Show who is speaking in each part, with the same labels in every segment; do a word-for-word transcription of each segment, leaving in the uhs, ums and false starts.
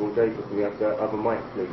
Speaker 1: Uncle Jacob, we have the other mic, please.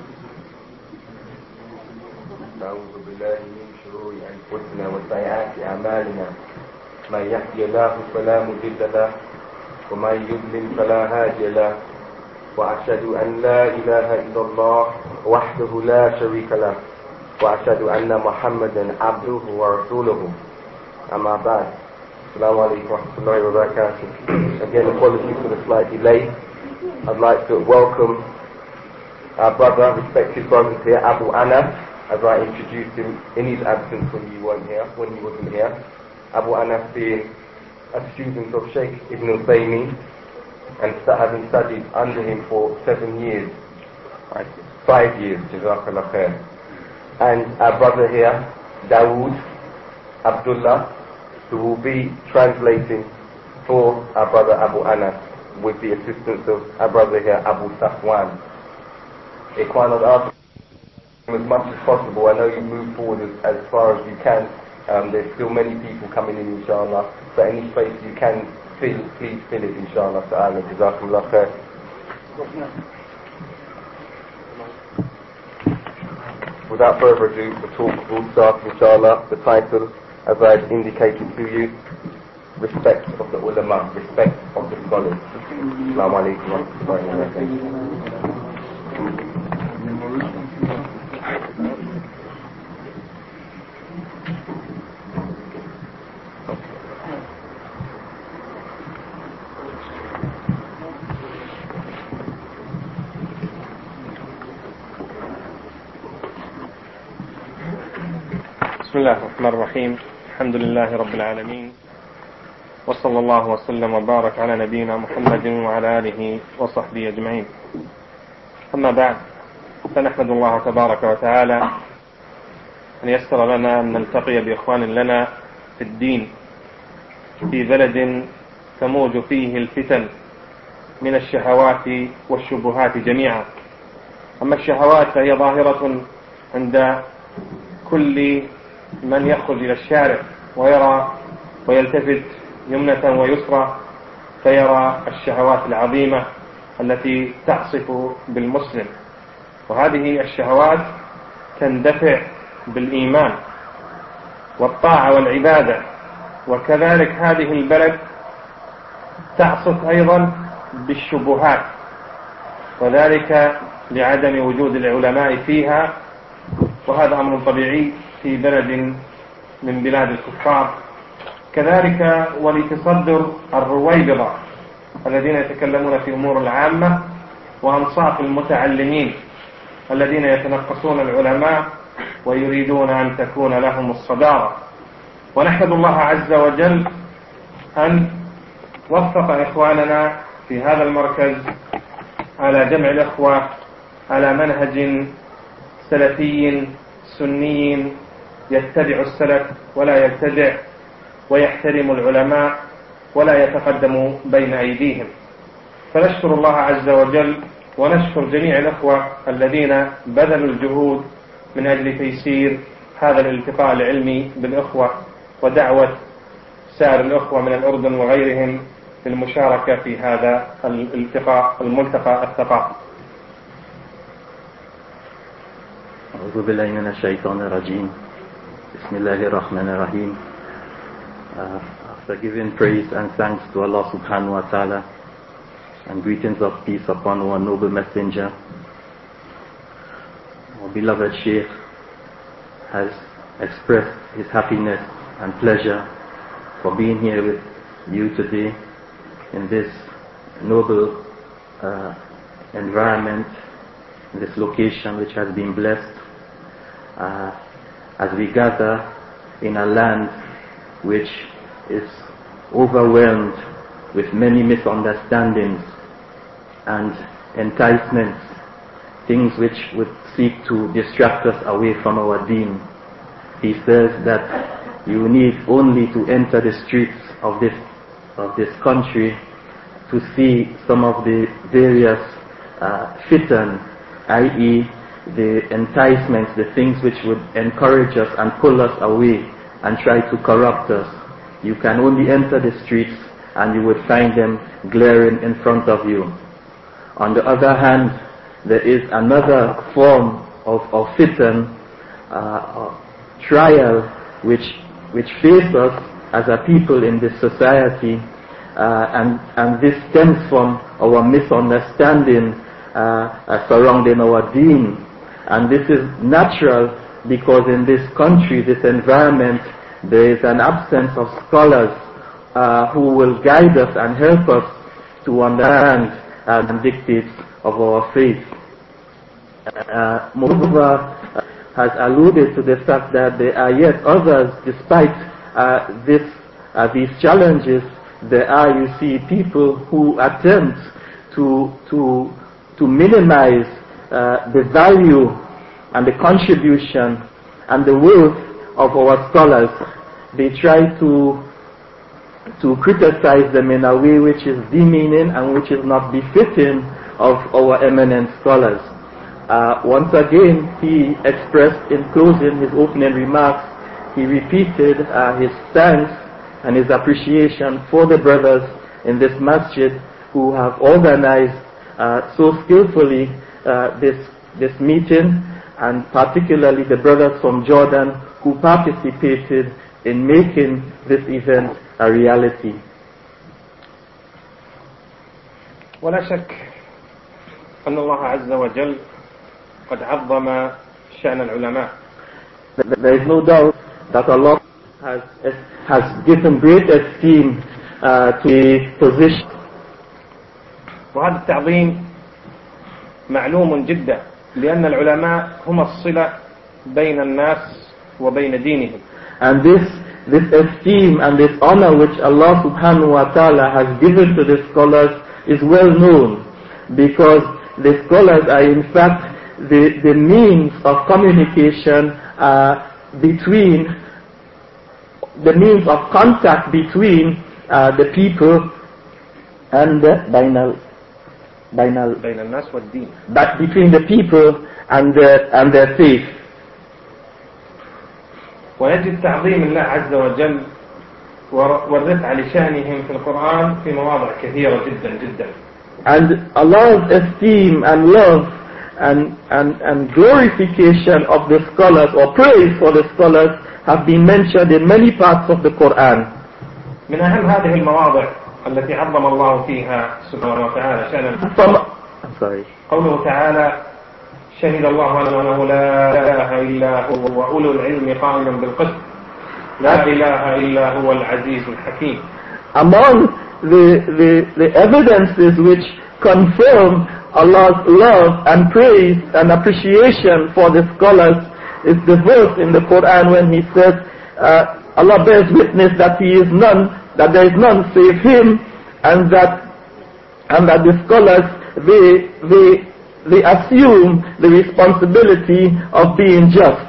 Speaker 1: أعوذ بالله من شرور أنفسنا وسيئات أعمالنا من يهدي الله فلا مضل له ومن يضلل فلا هادي له وأشهد أن لا إله إلا الله وحده لا شريك له وأشهد أن محمدا عبده ورسوله أما بعد السلام عليكم ورحمة الله وبركاته. Again, apologies for the slight delay. I'd like to welcome our brother, respected brothers here, Abu Anas, as I introduced him in his absence when you weren't here, when he wasn't here. Abu Anas being a student of Sheikh Ibn Uthaymeen and having studied under him for seven years, right, five years, Jazakallah khair. And our brother here, Dawood Abdullah, who will be translating for our brother Abu Anas with the assistance of our brother here, Abu Safwan. Ikhwan, I'd ask as much as possible. I know you move forward as, as far as you can. Um, there's still many people coming in, inshallah. So any space you can fill, please fill it, inshallah ta'ala. Jazakumullah khair. Without further ado, the talk will start, inshallah. The title, as I've indicated to you, respect of the ulama, respect of the scholars. Assalamu alaikum wa rahmatullahi wa barakatuh.
Speaker 2: بسم الله الرحمن الرحيم. الحمد لله رب العالمين، وصلى الله وسلم وبارك على نبينا محمد وعلى آله وصحبه أجمعين. أما بعد، فنحمد الله تبارك وتعالى أن يسر لنا أن نلتقي بإخوان لنا في الدين في بلد تموج فيه الفتن من الشهوات والشبهات جميعا. أما الشهوات فهي ظاهرة عند كل من يخرج إلى الشارع ويرى ويلتفت يمنة ويسرى فيرى الشهوات العظيمة التي تعصف بالمسلم، وهذه الشهوات تندفع بالإيمان والطاعة والعبادة. وكذلك هذه البلد تعصف أيضا بالشبهات، وذلك لعدم وجود العلماء فيها، وهذا أمر طبيعي في بلد من بلاد الكفار. كذلك ولتصدر الرويبضة الذين يتكلمون في أمور العامة، وأنصاف المتعلمين الذين يتنقصون العلماء ويريدون أن تكون لهم الصدارة. ونحمد الله عز وجل أن وفق إخواننا في هذا المركز على جمع الإخوة على منهج سلفي سني يتبع السلف ولا يبتدع، ويحترم العلماء ولا يتقدم بين أيديهم. فنشكر الله عز وجل ونشكر جميع الأخوة الذين بذلوا الجهود من أجل تيسير هذا الالتقاء العلمي بالأخوة، ودعوة سائر الأخوة من الأردن وغيرهم للمشاركة في هذا الالتقاء الملتقى الثقافي.
Speaker 3: أعوذ بالله من الشيطان الرجيم. بسم الله الرحمن الرحيم. Uh, after giving praise and thanks to Allah subhanahu wa ta'ala, and greetings of peace upon our noble messenger, our beloved Sheikh has expressed his happiness and pleasure for being here with you today in this noble uh, environment, in this location which has been blessed, uh, as we gather in a land which is overwhelmed with many misunderstandings and enticements, things which would seek to distract us away from our deen. He says that you need only to enter the streets of this of this country to see some of the various uh, fitan, that is the enticements, the things which would encourage us and pull us away and try to corrupt us. You can only enter the streets and you would find them glaring in front of you. On the other hand, there is another form of, of fitan, uh, trial, which which face us as a people in this society, uh, and and this stems from our misunderstanding uh, uh, surrounding our deen, and this is natural because in this country, this environment, there is an absence of scholars uh, who will guide us and help us to understand uh, the dictates of our faith. Uh, moreover, uh, has alluded to the fact that there are yet others, despite uh, this, uh, these challenges, there are, you see, people who attempt to to to minimize uh, the value and the contribution and the worth of our scholars. They try to to criticize them in a way which is demeaning and which is not befitting of our eminent scholars. Uh, once again, he expressed in closing his opening remarks, he repeated uh, his thanks and his appreciation for the brothers in this masjid who have organized uh, so skillfully uh, this this meeting, and particularly the brothers from Jordan who participated in making this event a reality.
Speaker 2: ولا شك أن الله عز وجل قد عظم شأن العلماء.
Speaker 3: There is no doubt that Allah has has given great esteem uh, to the position.
Speaker 2: وهذا التعظيم معلوم جدا لأن العلماء هم الصلة بين الناس وبين دينهم.
Speaker 3: And this this esteem and this honor which Allah subhanahu wa ta'ala has given to the scholars is well known, because the scholars are in fact the, the means of communication uh, between, the means of contact between uh, the people and the bainal, bainal,
Speaker 2: بين الناس والدين.
Speaker 3: but between the people and their, and their faith.
Speaker 2: ويجب تعظيم الله عز وجل والرفع لشأنهم في القرآن في مواضع كثيرة جدا جدا.
Speaker 3: And Allah's esteem and love and, and, and glorification of the scholars, or praise for the scholars, have been mentioned in many parts of the Quran.
Speaker 2: من أهم هذه المواضع التي عظم الله فيها سبحانه وتعالى شأن
Speaker 3: From, I'm sorry.
Speaker 2: قوله تعالى شهد الله أنه لا إله إلا هو وأولو العلم قائما بالقسط لا إله إلا هو العزيز الحكيم.
Speaker 3: Among the, the, the evidences which confirm Allah's love and praise and appreciation for the scholars is the verse in the Quran when He says, uh, Allah bears witness that He is none, that there is none save Him, and that and that the scholars they they they assume the responsibility of being just.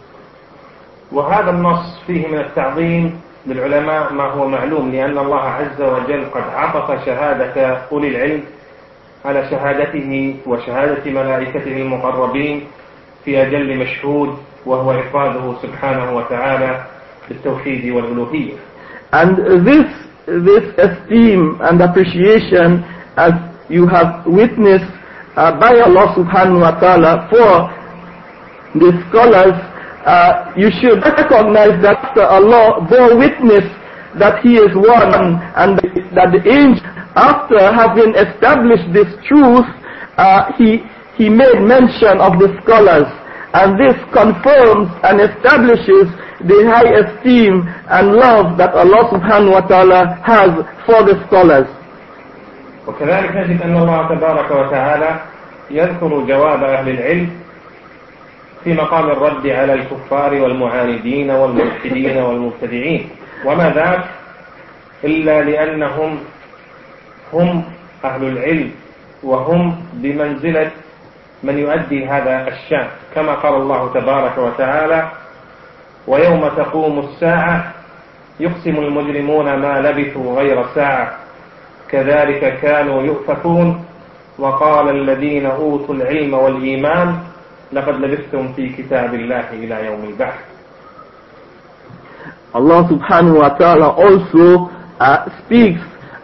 Speaker 2: وهذا النص فيه من التعظيم للعلماء ما هو معلوم، لأن الله عز وجل قد عطف شهادة أولي العلم على شهادته وشهادة ملائكته المقربين في أجل مشهود وهو إفراده سبحانه وتعالى بالتوحيد والألوهية.
Speaker 3: And this this esteem and appreciation, as you have witnessed uh, by Allah subhanahu wa ta'ala for the scholars, uh, you should recognize that Allah bore witness that He is one, and that the angel, after having established this truth, uh, he he made mention of the scholars, and this confirms and establishes the high esteem and love that Allah subhanahu wa ta'ala has for the scholars.
Speaker 2: وكذلك نجد أن الله تبارك وتعالى يذكر جواب أهل العلم في مقام الرد على الكفار والمعاندين والملحدين والمبتدعين، وما ذاك إلا لأنهم هم أهل العلم وهم بمنزلة من يؤدي هذا الشأن، كما قال الله تبارك وتعالى ويوم تقوم الساعة يقسم المجرمون ما لبثوا غير ساعة كذلك كانوا يؤفكون وقال الذين أوتوا العلم والإيمان لقد لبثتم في كتاب الله إلى يوم البعث.
Speaker 3: Allah subhanahu wa ta'ala also uh, speaks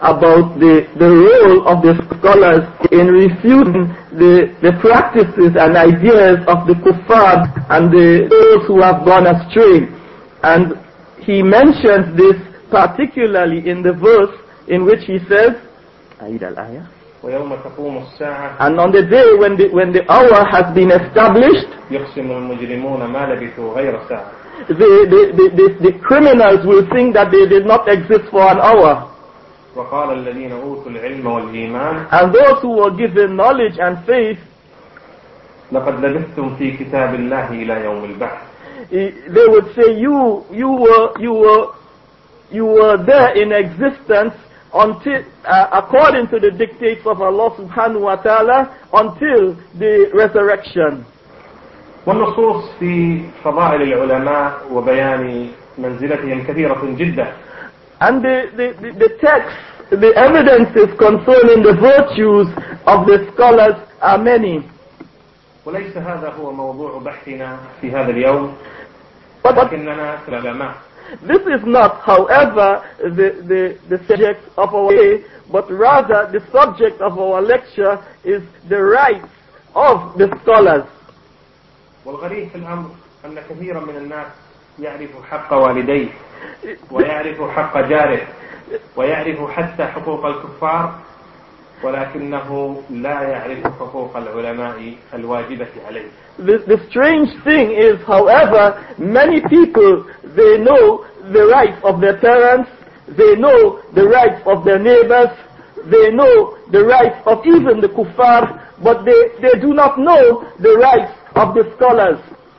Speaker 4: about the, the role of the scholars in refuting the, the practices and ideas of the kuffar and the, those who have gone astray. And he mentions this particularly in the verse in which he says,
Speaker 2: ويوم تقوم الساعة
Speaker 4: and on the day when the, when the hour has been established,
Speaker 2: يقسم المجرمون ما لبثوا غير ساعة.
Speaker 4: The, the, the, the, the criminals will think that they did not exist for an hour.
Speaker 2: وقال الذين أوتوا العلم والإيمان
Speaker 4: And those who were given knowledge and faith,
Speaker 2: لقد لبثتم في كتاب الله إلى يوم البعث.
Speaker 4: They would say, you, you were, you were, you were there in existence until, uh, according to the dictates of Allah subhanahu wa ta'ala, until the resurrection.
Speaker 2: والنصوص في فضائل العلماء وبيان منزلتهم كثيرة جدا.
Speaker 4: And the, the, the, the text, the evidences concerning the virtues of the scholars are many.
Speaker 2: وليس هذا هو موضوع بحثنا في هذا اليوم. ولكننا علماء.
Speaker 4: This is not, however, the, the, the subject of our day, but rather the subject of our lecture is the rights of the scholars.
Speaker 2: والغريب في الأمر أن كثيرا من الناس يعرف حق والديه ويعرف حق جاره ويعرف حتى حقوق الكفار ولكنه لا يعرف حقوق العلماء الواجبة عليه.
Speaker 4: The, the strange thing is, however, many people, they know the rights of their parents, they know the rights of their neighbors, they know the rights of even the kuffar, but they, they do not know the rights of the scholars.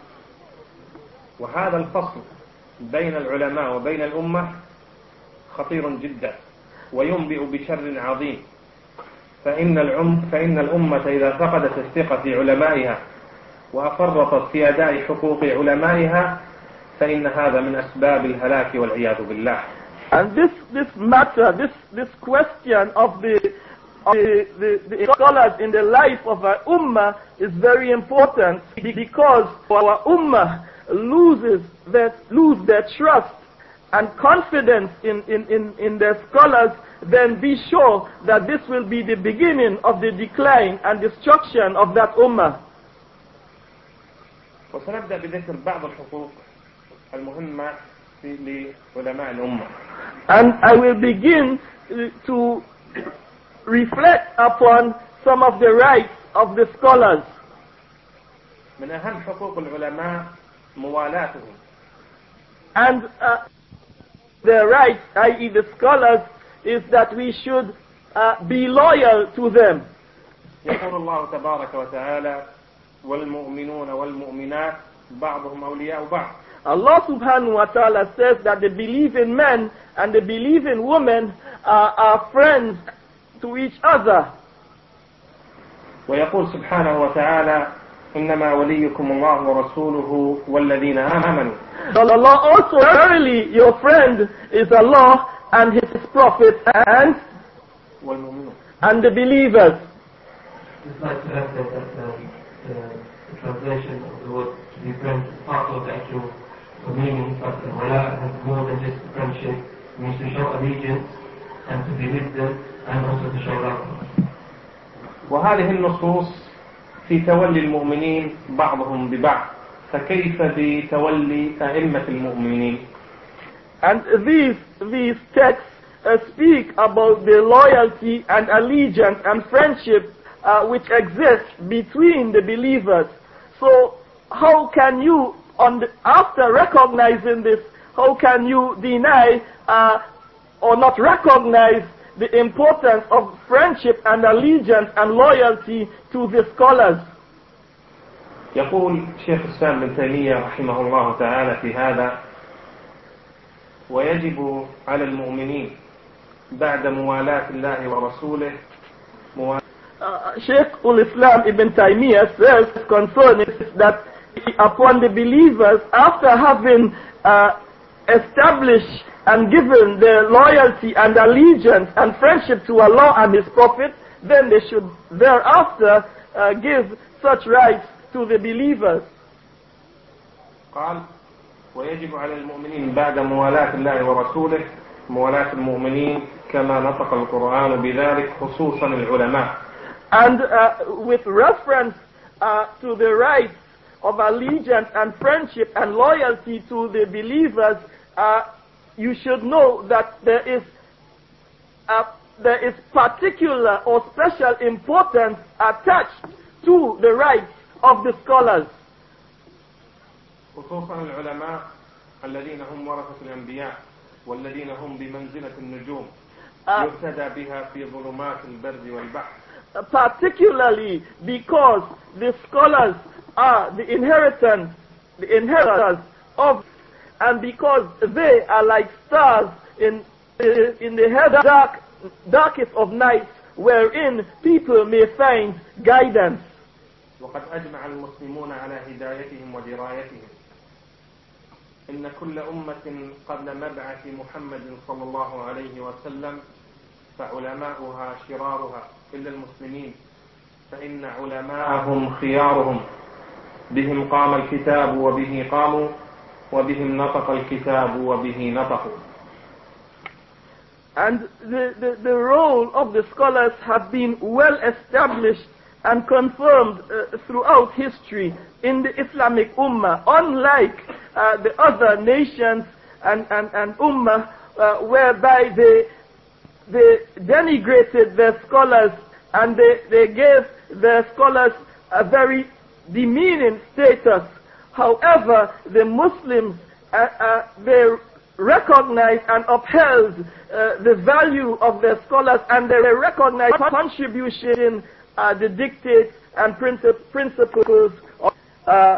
Speaker 2: وهذا الفصل بين العلماء وبين الأمة خطير جدا وينبئ بشر عظيم. فإن العم فإن الأمة إذا فقدت الثقة في علمائها وأفرطت في أداء حقوق علمائها فإن هذا من أسباب الهلاك والعياذ بالله.
Speaker 4: And this this matter, this this question of the of the, the, the scholars in the life of our ummah is very important, because our ummah loses their lose their trust and confidence in, in, in, in their scholars, then be sure that this will be the beginning of the decline and destruction of that ummah.
Speaker 2: وسنبدأ بذكر بعض الحقوق المهمة لعلماء الأمة.
Speaker 4: And I will begin to reflect upon some of the rights of the scholars.
Speaker 2: من أهم حقوق العلماء موالاتهم.
Speaker 4: And uh, the rights, that is the scholars, is that we should uh, be loyal to them.
Speaker 2: يقول الله تبارك وتعالى والمؤمنون والمؤمنات بعضهم أولياء بعض.
Speaker 4: Allah subhanahu wa ta'ala says that the believing men and the believing women are, are friends to each other.
Speaker 2: ويقول سبحانه وتعالى إنما وليكم الله ورسوله والذين آمنوا.
Speaker 4: Allah also, verily your friend is Allah and His Prophet and
Speaker 2: والمؤمنون.
Speaker 4: and the believers.
Speaker 5: I'd like to add that, that uh, the, the translation of the word to be friends is part of the actual meaning, but uh, wala has more than just friendship. It means to show allegiance and to be with them and also to show love.
Speaker 2: وهذه النصوص في تولي المؤمنين بعضهم ببعض، فكيف بتولي أئمة المؤمنين؟
Speaker 4: And these these texts uh, speak about the loyalty and allegiance and friendship uh, which exists between the believers. So how can you, on the, after recognizing this, how can you deny uh, or not recognize the importance of friendship and allegiance and loyalty to the scholars?
Speaker 2: يقول شيخ الإسلام ابن تيمية رحمه الله تعالى في هذا: ويجب على المؤمنين بعد موالاة الله ورسوله موالاة.
Speaker 4: Uh, Sheikh ul-Islam Ibn Taymiyyah says concerning that upon the believers, after having uh, established and given their loyalty and allegiance and friendship to Allah and His Prophet, then they should thereafter uh, give such rights to the believers.
Speaker 2: قال: ويجب على المؤمنين بعد موالاة الله ورسوله موالاة المؤمنين كما نطق القرآن بذلك خصوصا العلماء.
Speaker 4: And uh, with reference uh, to the rights of allegiance and friendship and loyalty to the believers, uh, you should know that there is uh, there is particular or special importance attached to the rights of the scholars.
Speaker 2: خصوصا العلماء الذين هم ورثة الأنبياء والذين هم بمنزلة النجوم يهتدى بها في ظلمات البر والبحر.
Speaker 4: Particularly because the scholars are the inheritance, the inheritors of, and because they are like stars in in the dark, darkest of nights, wherein people may find guidance.
Speaker 2: وقد أجمع المسلمون على هدايتهم ودرايتهم. إن كل أمة قبل مبعث محمد صلى الله عليه وسلم فعلماؤها شرارها إلا المسلمين فإن علماءهم خيارهم بهم قام الكتاب وبه قاموا وبهم نطق الكتاب وبه نطقوا.
Speaker 4: And the, the, the role of the scholars have been well established and confirmed uh, throughout history in the Islamic Ummah, unlike uh, the other nations and, and, and Ummah uh, whereby they, they denigrated their scholars and they, they gave their scholars a very demeaning status. However, the Muslims, uh, uh, they recognized and upheld uh, the value of their scholars, and they recognized contribution in uh, the dictates and princip principles of uh,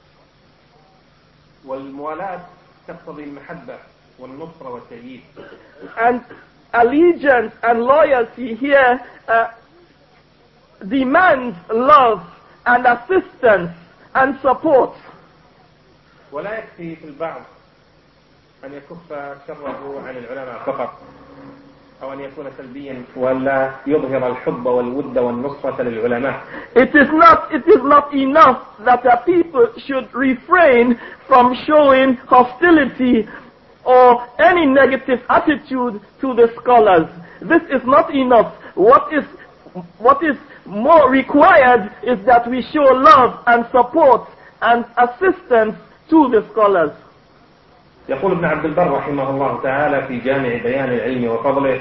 Speaker 2: والموالاة تقتضي المحبة والنصرة والتأييد.
Speaker 4: And allegiance and loyalty here uh, demands love and assistance and support.
Speaker 2: ولا يكفي في البعض أن يكف شره عن العلماء فقط أو أن يكون سلبيا ولا يظهر الحب والود والنصرة للعلماء.
Speaker 4: It is not it is not enough that a people should refrain from showing hostility or any negative attitude to the scholars. This is not enough. What is what is more required is that we show love and support and assistance to the scholars.
Speaker 2: يقول ابن عبد البر رحمه الله تعالى في جامع بيان العلم وفضله،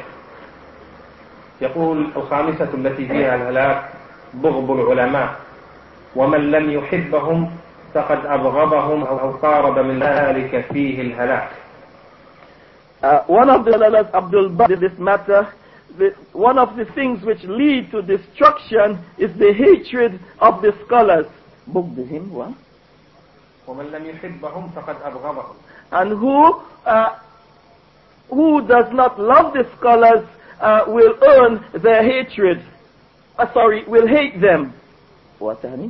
Speaker 2: يقول الخامسة التي فيها الهلاك بغض العلماء، ومن لم يحبهم فقد أبغضهم أو قارب من ذلك فيه الهلاك.
Speaker 4: Uh, one of the scholars, Abdul Bar, in this matter, the, one of the things which lead to destruction is the hatred of the scholars. بغضهم what?
Speaker 2: ومن لم يحبهم فقد أبغضهم.
Speaker 4: And who uh, who does not love the scholars uh, will earn their hatred. Uh, sorry, will hate them. What, honey?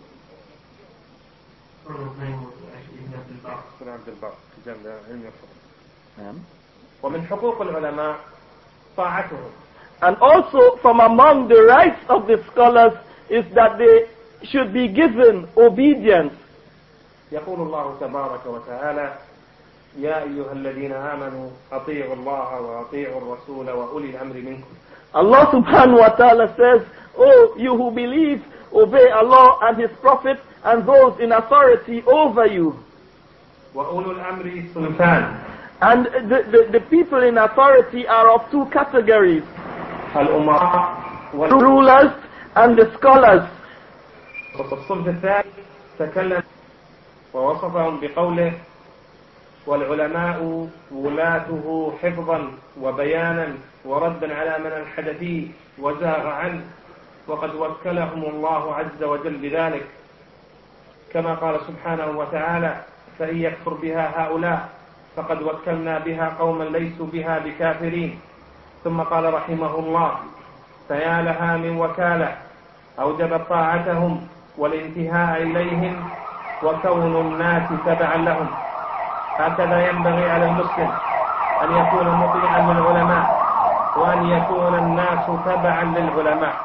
Speaker 2: ومن حقوق العلماء طاعتهم.
Speaker 4: And also from among the rights of the scholars is that they should be given obedience.
Speaker 2: يقول الله تبارك وتعالى يا أيها الذين آمنوا أطيعوا الله وأطيعوا الرسول وأولي الأمر منكم.
Speaker 4: Allah subhanahu wa ta'ala says, "Oh, you who believe, obey Allah and His Prophet and those in authority over you."
Speaker 2: وأولو الأمر سلطان.
Speaker 4: And the, the, the people in authority are of two categories:
Speaker 2: الأمراء
Speaker 4: the rulers and the scholars.
Speaker 2: الصنف الثاني تكلم ووصفهم بقوله والعلماء ولاته حفظا وبيانا وردا على من الحد فيه وزاغ عنه وقد وكلهم الله عز وجل بذلك كما قال سبحانه وتعالى فإن يكفر بها هؤلاء فقد وكلنا بها قوما ليسوا بها بكافرين. ثم قال رحمه الله فيا لها من وكالة أوجبت طاعتهم والانتهاء إليهم وكون الناس تبعا لهم. هكذا ينبغي على المسلم أن يكون مطيعا للعلماء وأن يكون الناس تبعا للعلماء.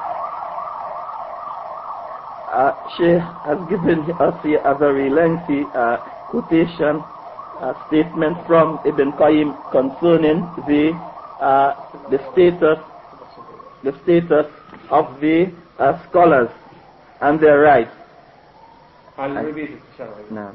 Speaker 4: Uh, Sheikh has given us here a very lengthy uh, quotation uh, statement from Ibn Qayyim concerning the uh, the status the status of the uh, scholars and their rights.
Speaker 2: I'll repeat it, inshallah.
Speaker 3: نعم.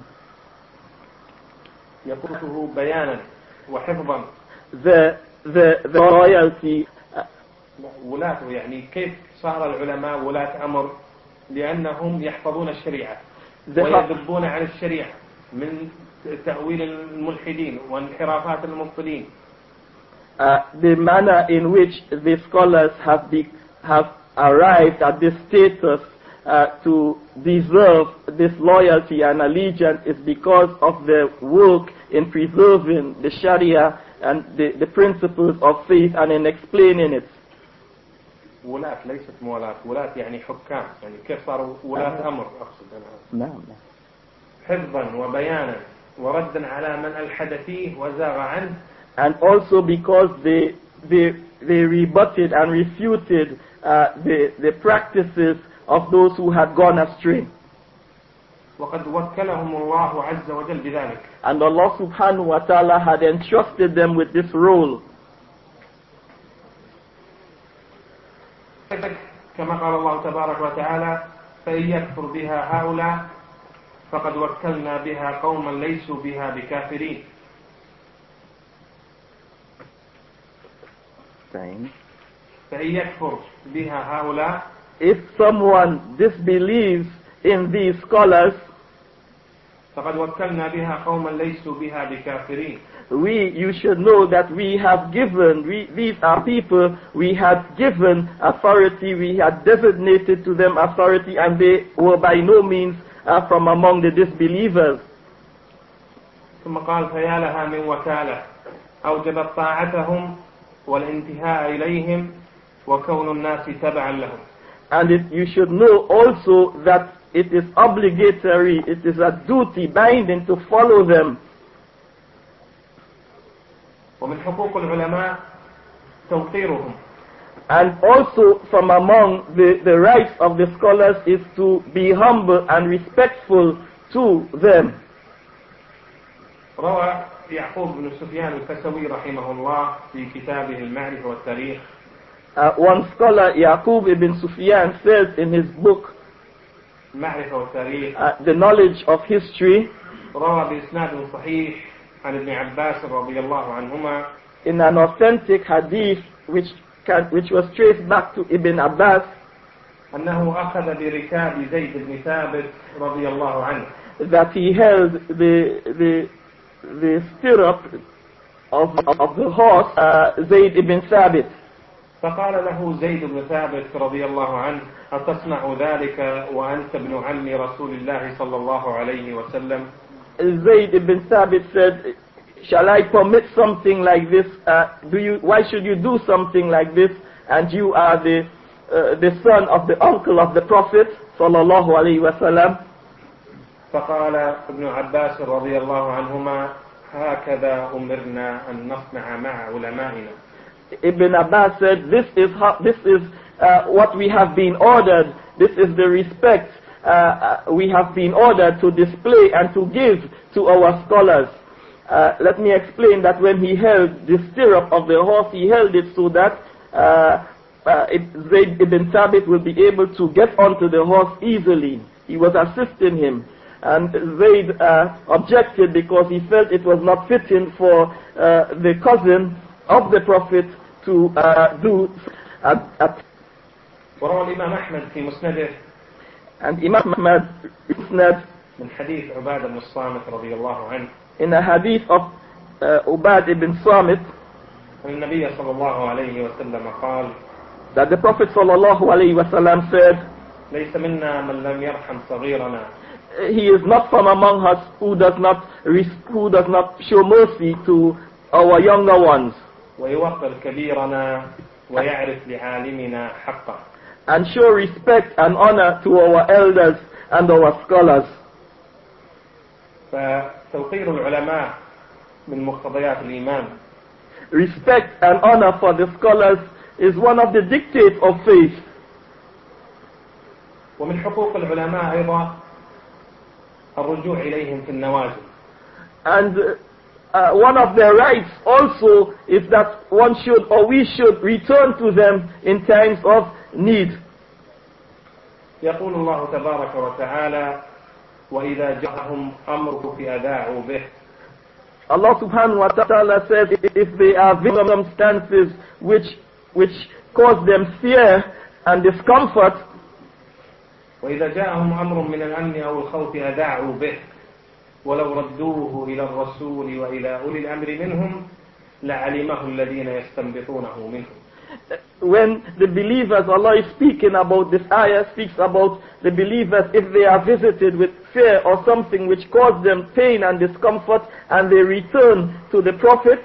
Speaker 2: يقوله بيانا وحفظا.
Speaker 4: The the the royalty. Uh,
Speaker 2: ولاته يعني كيف صار العلماء ولاة أمر؟ لأنهم يحفظون الشريعة ويذبون عن الشريعة من تأويل الملحدين وانحرافات المبطلين.
Speaker 4: Uh, the manner in which the scholars have be, have arrived at this status uh, to deserve this loyalty and allegiance is because of their work in preserving the Sharia and the, the principles of faith and in explaining it.
Speaker 2: ولاة ليست مولاة، ولاة يعني حكام، يعني كيف صاروا ولاة أمر أقصد أنا.
Speaker 4: نعم.
Speaker 2: حفظا وبيانا وردا على من ألحد فيه وزاغ عنه.
Speaker 4: And also because they they they rebutted and refuted uh, the the practices of those who had gone astray.
Speaker 2: وقد وكلهم الله عز وجل بذلك.
Speaker 4: And Allah subhanahu wa ta'ala had entrusted them with this role.
Speaker 2: كما قال الله تبارك وتعالى فإن يكفر بها هؤلاء فقد وكلنا بها قوما ليسوا بها بكافرين. فإن يكفر بها هؤلاء,
Speaker 4: if someone disbelieves in these scholars,
Speaker 2: فقد وكلنا بها قوما ليسوا بها بكافرين.
Speaker 4: we, you should know that we have given, we, these are people, we had given authority, we had designated to them authority, and they were by no means uh, from among the disbelievers.
Speaker 2: ثم قال فيا لها من وكالة أوجبت طاعتهم والانتهاء إليهم وكون الناس تبعا لهم.
Speaker 4: And it, you should know also that it is obligatory, it is a duty binding to follow them.
Speaker 2: ومن حقوق العلماء توقيرهم.
Speaker 4: And also from among the, the rights of the scholars is to be humble and respectful to them.
Speaker 2: روى يعقوب بن سفيان الفسوي رحمه الله في كتابه المعرفة والتاريخ.
Speaker 4: Uh, one scholar, Yaqub ibn Sufyan, says in his book,
Speaker 2: المعرفة والتاريخ,
Speaker 4: uh, The Knowledge of History,
Speaker 2: روى بإسناد صحيح عن ابن عباس رضي الله عنهما,
Speaker 4: in an authentic hadith which can, which was traced back to Ibn Abbas,
Speaker 2: أنه أخذ بركاب زيد بن ثابت رضي الله عنه,
Speaker 4: that he held the the the stirrup of, of the horse uh, Zayd ibn Thabit.
Speaker 2: فقال له زيد بن ثابت رضي الله عنه أتصنع ذلك وأنت ابن عم رسول الله صلى الله عليه وسلم.
Speaker 4: Zayd ibn Thabit said, shall I permit something like this? Uh, do you? Why should you do something like this? And you are the uh, the son of the uncle of the Prophet sallallahu alaihi wasallam.
Speaker 2: فقال ابن عباس رضي الله عنهما هكذا أمرنا أن نصنع مع علمائنا.
Speaker 4: Ibn Abbas said, this is how, this is uh, what we have been ordered. This is the respect uh, we have been ordered to display and to give to our scholars. Uh, let me explain that when he held the stirrup of the horse, he held it so that uh, uh, it, Zayd ibn Thabit will be able to get onto the horse easily. He was assisting him. And Zayd uh, objected because he felt it was not fitting for uh, the cousin of the Prophet to uh, do at, at
Speaker 2: وروى الإمام أحمد في مسنده
Speaker 4: and Imam Ahmad Musnad
Speaker 2: من حديث عبادة بن الصامت رضي الله عنه,
Speaker 4: in a hadith of uh, Ubad ibn Samit,
Speaker 2: النبي صلى الله عليه وسلم قال,
Speaker 4: that the Prophet sallallahu alaihi wasallam said,
Speaker 2: ليس منا من لم يرحم صغيرنا.
Speaker 4: He is not from among us who does not who does not show mercy to our younger ones,
Speaker 2: ويوقر كبيرنا ويعرف لعالمنا حقه,
Speaker 4: and show respect and honor to our elders and our scholars.
Speaker 2: فتوقير العلماء من مقتضيات الإيمان.
Speaker 4: Respect and honor for the scholars is one of the dictates of faith.
Speaker 2: ومن حقوق العلماء أيضا الرجوع إليهم في النوازل.
Speaker 4: And uh, one of their rights also is that one should, or we should, return to them in times of need.
Speaker 2: يقول الله تبارك وتعالى وإذا جاءهم أمرك أذاعوا به.
Speaker 4: Allah subhanahu wa ta'ala says, if they are circumstances which which cause them fear and discomfort,
Speaker 2: وإذا جاءهم أمر من الأمن أو الخوف أذاعوا به ولو ردوه إلى الرسول وإلى أولي الأمر منهم لعلمه الذين يستنبطونه منهم.
Speaker 4: When the believers, Allah is speaking about this ayah, speaks about the believers if they are visited with fear or something which causes them pain and discomfort, and they return to the Prophet,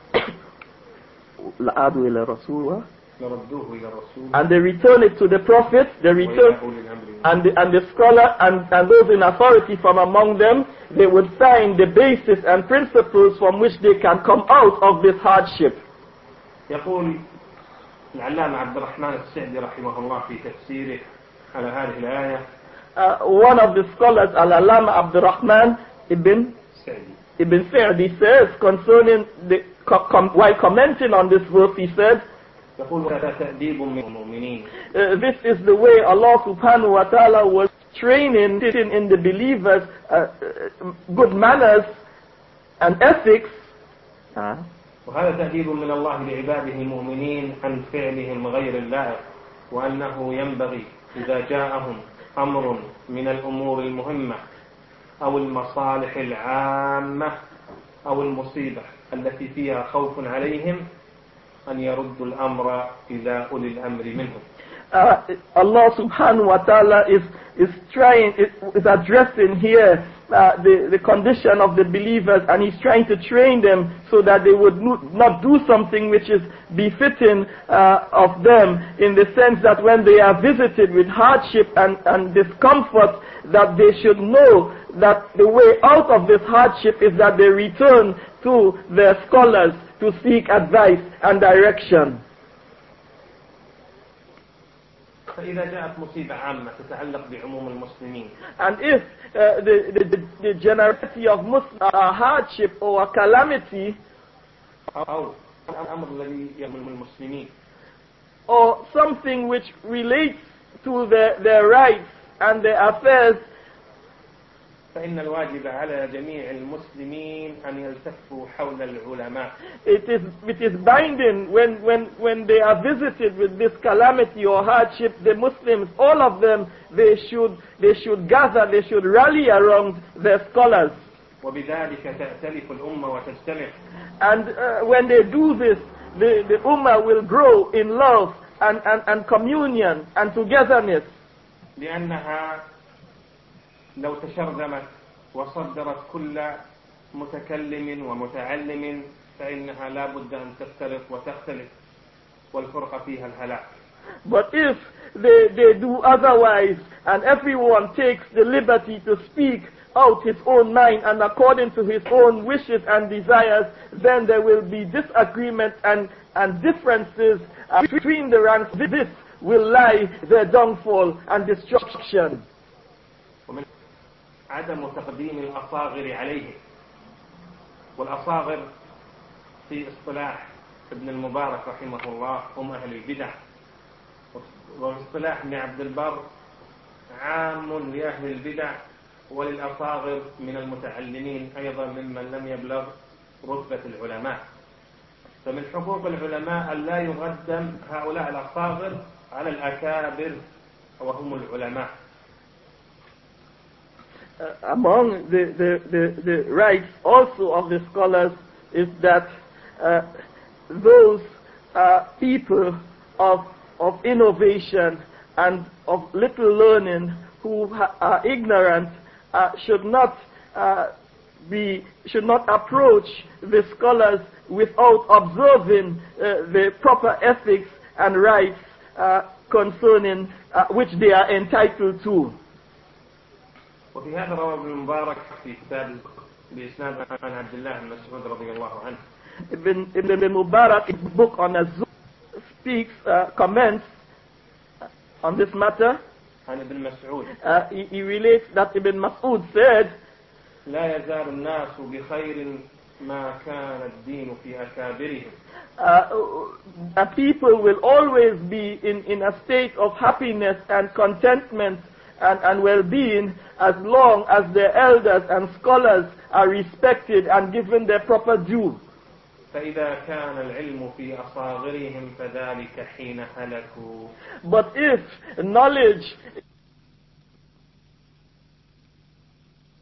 Speaker 4: and they return it to the Prophet, they return, and the, and the scholar and, and those in authority from among them, they would find the basis and principles from which they can come out of this hardship.
Speaker 2: يقول العلامة عبد الرحمن السعدي رحمه الله في تفسيره على هذه الآية.
Speaker 4: Uh, one of the scholars, Al-Allama Abdul Rahman ibn
Speaker 2: Sa'di.
Speaker 4: Ibn Sa'di says concerning the com, while commenting on this verse, he said,
Speaker 2: يقول تأديب من المؤمنين.
Speaker 4: Uh, this is the way Allah subhanahu wa ta'ala was training in the believers uh, uh, good manners and ethics. Uh,
Speaker 2: وهذا تأديب من الله لعباده المؤمنين عن فعلهم غير اللائق وأنه ينبغي إذا جاءهم أمر من الأمور المهمة أو المصالح العامة أو المصيبة التي فيها خوف عليهم أن يردوا الأمر إلى أولي الأمر منهم.
Speaker 4: Uh, Allah subhanahu wa ta'ala is, is trying, is addressing here uh, the, the condition of the believers, and He's trying to train them so that they would not do something which is befitting uh, of them, in the sense that when they are visited with hardship and, and discomfort, that they should know that the way out of this hardship is that they return to their scholars to seek advice and direction.
Speaker 2: فإذا جاءت مصيبة عامة تتعلق بعموم المسلمين.
Speaker 4: And if uh, the, the, the generality of Muslim uh, hardship or calamity,
Speaker 2: أو الأمر الذي يهم المسلمين,
Speaker 4: or something which relates to their, their rights and their affairs,
Speaker 2: فإن الواجب على جميع المسلمين أن يلتفوا حول العلماء.
Speaker 4: It is it is binding when when when they are visited with this calamity or hardship, the Muslims, all of them, they should they should gather, they should rally around their scholars.
Speaker 2: وبذلك تأتلف الأمة وتجتمع.
Speaker 4: And uh, when they do this, the the ummah will grow in love and and, and communion and togetherness.
Speaker 2: لأنها لو تشرذمت وصدرت كل متكلم ومتعلم فإنها لا بد أن تفترق وتختلف والفرقة فيها الهلاك.
Speaker 4: But if they, they do otherwise, and everyone takes the liberty to speak out his own mind and according to his own wishes and desires, then there will be disagreement and, and differences uh, between the ranks. This will lie their downfall and destruction.
Speaker 2: عدم تقديم الأصاغر عليه. والأصاغر في اصطلاح ابن المبارك رحمه الله هم أهل البدع، واصطلاح ابن عبد البر عام لأهل البدع وللأصاغر من المتعلمين أيضا ممن لم يبلغ رتبة العلماء. فمن حقوق العلماء أن لا يقدم هؤلاء الأصاغر على الأكابر وهم العلماء.
Speaker 4: Uh, among the, the, the, the rights also of the scholars is that uh, those uh, people of, of innovation and of little learning who ha- are ignorant uh, should not uh, be should not approach the scholars without observing uh, the proper ethics and rights uh, concerning uh, which they are entitled to.
Speaker 2: وفي هذا روى ابن المبارك في كتاب بإسناد عن عبد الله بن مسعود رضي الله عنه.
Speaker 4: Ibn, Ibn Mubarak, his book on Az-Zuhd, speaks, uh, comments on this matter.
Speaker 2: عن ابن مسعود.
Speaker 4: Uh, he, he relates that Ibn Mas'ud said,
Speaker 2: لا يزال الناس بخير ما كان الدين في أكابرهم.
Speaker 4: Uh, a people will always be in, in a state of happiness and contentment and, and well-being as long as their elders and scholars are respected and given their proper due.
Speaker 2: فإذا كان العلم في أصاغرهم فذلك حين هلكوا.
Speaker 4: But if knowledge